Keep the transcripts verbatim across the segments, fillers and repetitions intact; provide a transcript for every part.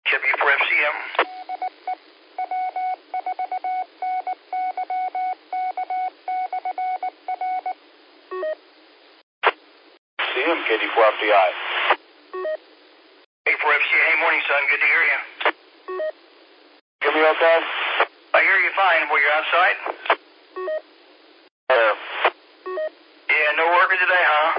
W four F C M. C M, K D four F D I. K D four F C M, hey, morning, son. Good to hear you. Hear me okay? I hear you fine. Were you outside? There. Yeah, no worker today, huh?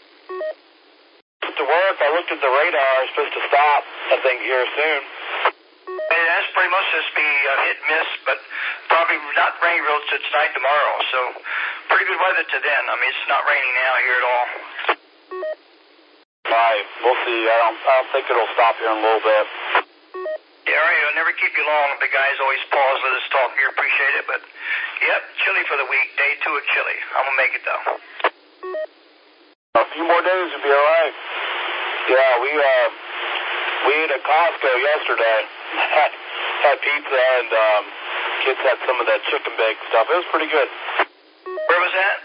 To work, I looked at the radar. It's supposed to stop, I think, here soon. Hey, that's pretty much just be uh, hit and miss, but probably not rain real till tonight, tomorrow. So pretty good weather to then. I mean, it's not raining now here at all. Right, we'll see. I don't, I don't think it'll stop here in a little bit. Yeah, all right. I'll never keep you long. The guys always pause, let us talk here. Appreciate it. But, yep, chilly for the week. Day two of chilly. I'm going to make it, though. A few more days will be all right. Yeah, we uh, we ate at Costco yesterday. had, had pizza and um, kids had some of that chicken bake stuff. It was pretty good. Where was that?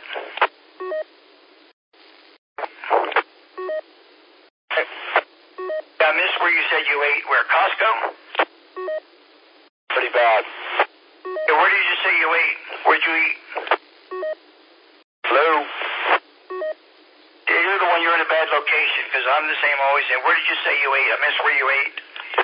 I missed where you said you ate. Where, Costco? Pretty bad. Yeah, where did you say you ate? Where'd you eat? Hello? Yeah, you're the one, you're in a bad location, because I'm the same always saying, where did you say you ate? I missed where you ate.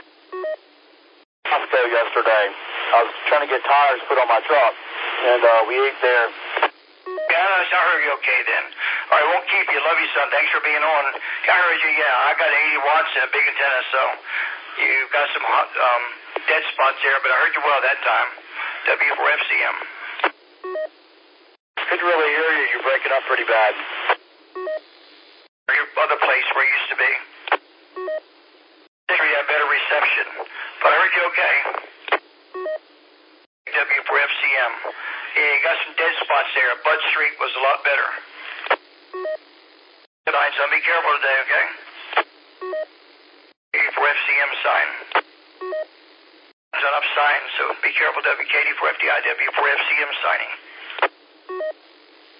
Costco yesterday. I was trying to get tires put on my truck, and uh, we ate there. Yeah, I heard you okay then. All right, won't keep you. Love you, son. Thanks for being on. I heard you, yeah. I got eighty watts and a big antenna, so you got some hot, um, dead spots there, but I heard you well that time. W four F C M. Couldn't really hear you. You're breaking up pretty bad. Your other place where you used to be. You have better reception, but I heard you okay. W four F C M. Yeah, you got some dead spots there. Bud Street was a lot better. Good night, son. Be careful today, okay? K D four F C M sign. It's an up sign, so be careful. W K D four F D I, W four F C M signing.